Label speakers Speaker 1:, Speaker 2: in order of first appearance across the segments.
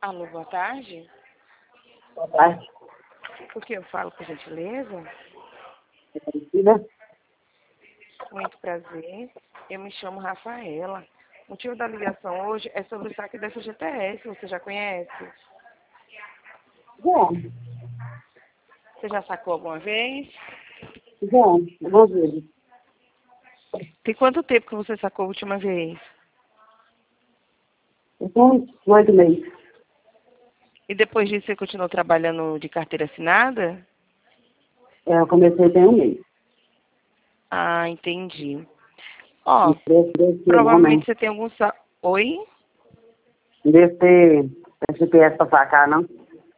Speaker 1: Alô, boa tarde.
Speaker 2: Boa tarde.
Speaker 1: O que eu falo, por gentileza?
Speaker 2: Aparecida?
Speaker 1: Muito prazer. Eu me chamo Rafaela. O motivo da ligação hoje é sobre o saque da FGTS. Você já conhece?
Speaker 2: Já.
Speaker 1: Você já sacou alguma vez?
Speaker 2: Já. Algumas vezes.
Speaker 1: Tem quanto tempo que você sacou a última vez?
Speaker 2: Eu tenho uns 8 meses.
Speaker 1: E depois disso você continuou trabalhando de carteira assinada?
Speaker 2: Eu comecei tem um mês.
Speaker 1: Ah, entendi. Ó,
Speaker 2: Deve ter não, né?
Speaker 1: provavelmente você tem algum Oi?
Speaker 2: Deve ter GPS pra sacar, não?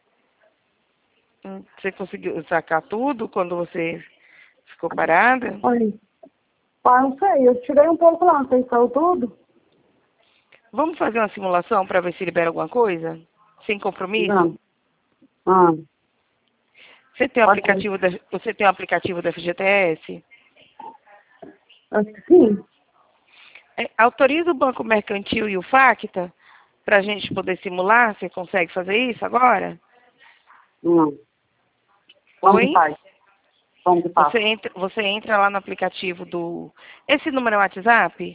Speaker 1: Você conseguiu sacar tudo quando você ficou parada?
Speaker 2: Olha, não sei. Eu tirei um pouco lá, não sei se saiu tudo.
Speaker 1: Vamos fazer uma simulação para ver se libera alguma coisa? Sem compromisso?
Speaker 2: Não. Ah,
Speaker 1: Você tem o
Speaker 2: pode ser.
Speaker 1: aplicativo você tem o aplicativo da FGTS?
Speaker 2: Acho que sim.
Speaker 1: Autoriza o Banco Mercantil e o Facta para a gente poder simular. Você consegue fazer isso agora?
Speaker 2: Não. Como que
Speaker 1: Oi?
Speaker 2: faz? Como que faz?
Speaker 1: Você entra lá no aplicativo do... Esse número é o WhatsApp?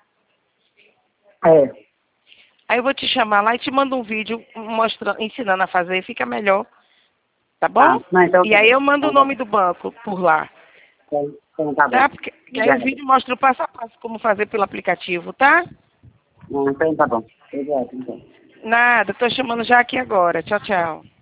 Speaker 2: É.
Speaker 1: Aí eu vou te chamar lá e te mando um vídeo mostrando, ensinando a fazer, fica melhor, tá bom?
Speaker 2: Ah, não, então
Speaker 1: E
Speaker 2: tá
Speaker 1: aí
Speaker 2: bom.
Speaker 1: eu mando o
Speaker 2: Então tá
Speaker 1: nome
Speaker 2: bom.
Speaker 1: do banco por lá,
Speaker 2: Então tá bom.
Speaker 1: tá? Porque aí o
Speaker 2: Obrigado.
Speaker 1: vídeo mostra o passo a passo como fazer pelo aplicativo, tá?
Speaker 2: Então tá bom. Obrigado, então.
Speaker 1: Nada, tô chamando já aqui agora. Tchau, tchau.